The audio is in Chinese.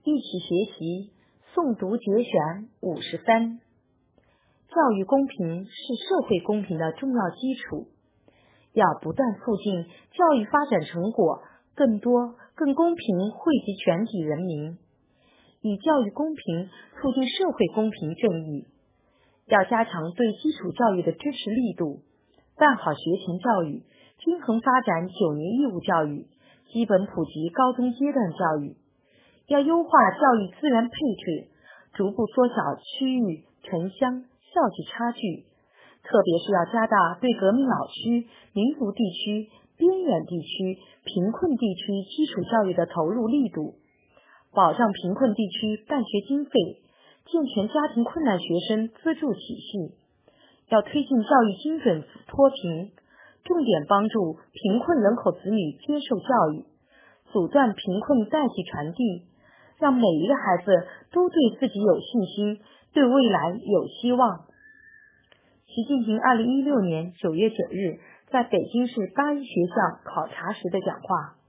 一起学习诵读节选53。教育公平是社会公平的重要基础，要不断促进教育发展成果更多、更公平惠及全体人民，以教育公平促进社会公平正义。要加强对基础教育的支持力度，办好学前教育，均衡发展9年义务教育，基本普及高中阶段教育。要优化教育资源配置，逐步缩小区域、城乡、校际差距，特别是要加大对革命老区、民族地区、边远地区、贫困地区基础教育的投入力度，保障贫困地区办学经费，健全家庭困难学生资助体系。要推进教育精准脱贫，重点帮助贫困人口子女接受教育，阻断贫困代际传递，让每一个孩子都对自己有信心，对未来有希望。习近平2016年9月9日在北京市8一学校考察时的讲话。